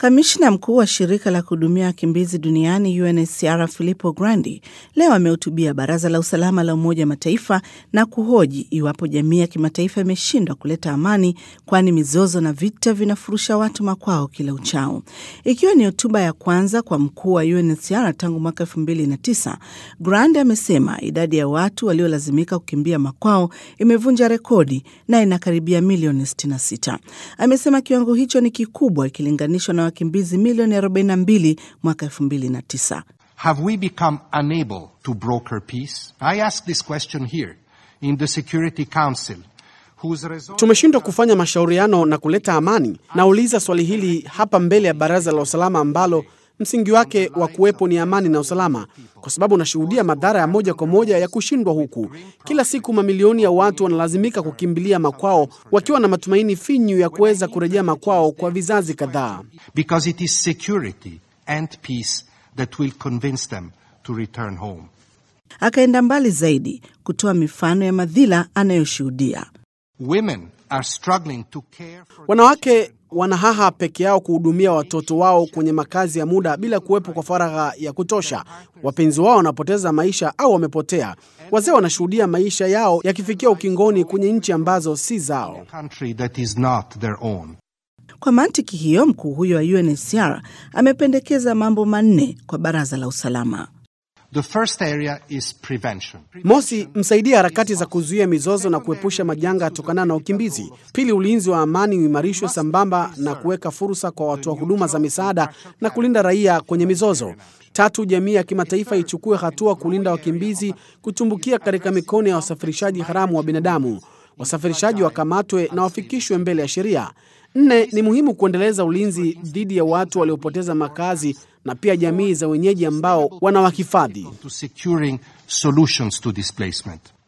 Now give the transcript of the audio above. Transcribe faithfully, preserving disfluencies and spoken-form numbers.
Kamishna mkuu wa shirika la kuhudumia wakimbizi duniani U N H C R Filippo Grandi leo amehutubia Baraza la Usalama la Umoja Mataifa na kuhoji iwapo jamii ya kimataifa imeshindwa kuleta amani, kwani mizozo na vita vinafurusha watu makwao kila uchao. Ikiwa ni hotuba ya kwanza kwa mkuu wa U N H C R tangu mwaka elfu mbili na tisa, Grandi amesema idadi ya watu waliolazimika kukimbia makwao imevunja rekodi na inakaribia milioni sitini na sita. Amesema kiwango hicho ni kikubwa ikilinganishwa na wakimbizi milioni arobaini na mbili mwaka elfu mbili na tisa. Have we become unable to broker peace? I ask this question here in the Security Council. Tumeshindwa kufanya mashauriano na kuleta amani. Nauliza swali hili hapa mbele ya Baraza la Usalama ambalo msingi wake wa kuwepo ni amani na usalama, kwa sababu nashuhudia madhara ya moja kwa moja ya kushindwa huku. Kila siku mamilioni ya watu wanalazimika kukimbilia makwao wakiwa na matumaini finyu ya kuweza kurejea makwao kwa vizazi kadhaa. Because it is security and peace that will convince them to return home. Akaenda mbali zaidi kutoa mifano ya madhila anayoshuhudia. Women are struggling to care for... Wanawake wanahaha peke yao kuhudumia watoto wao kwenye makazi ya muda bila kuwepo kwa faragha ya kutosha. Wapenzi wao wanapoteza maisha au wamepotea. Wazee wanashuhudia maisha yao yakifikia ukingoni kwenye nchi ambazo si zao. Kwa mantiki hiyo, mkuu huyo wa U N H C R amependekeza mambo manne kwa Baraza la Usalama. The first area is prevention. Mosi, msaidia harakati za kuzuia mizozo na kuepusha majanga yatokana na ukimbizi. Pili, ulinzi wa amani uimarishwe sambamba na kuweka fursa kwa watu wa huduma za misaada na kulinda raia kwenye mizozo. Tatu, jamii ya kimataifa ichukue hatua kulinda wakimbizi kutumbukia katika mikono ya wasafirishaji haramu wa binadamu. Wasafirishaji wakamatwe na wafikishwe mbele ya sheria. Nne, ni muhimu kuendeleza ulinzi dhidi ya watu waliopoteza makazi na pia jamii za wenyeji ambao wanawahifadhi. To securing solutions to displacement.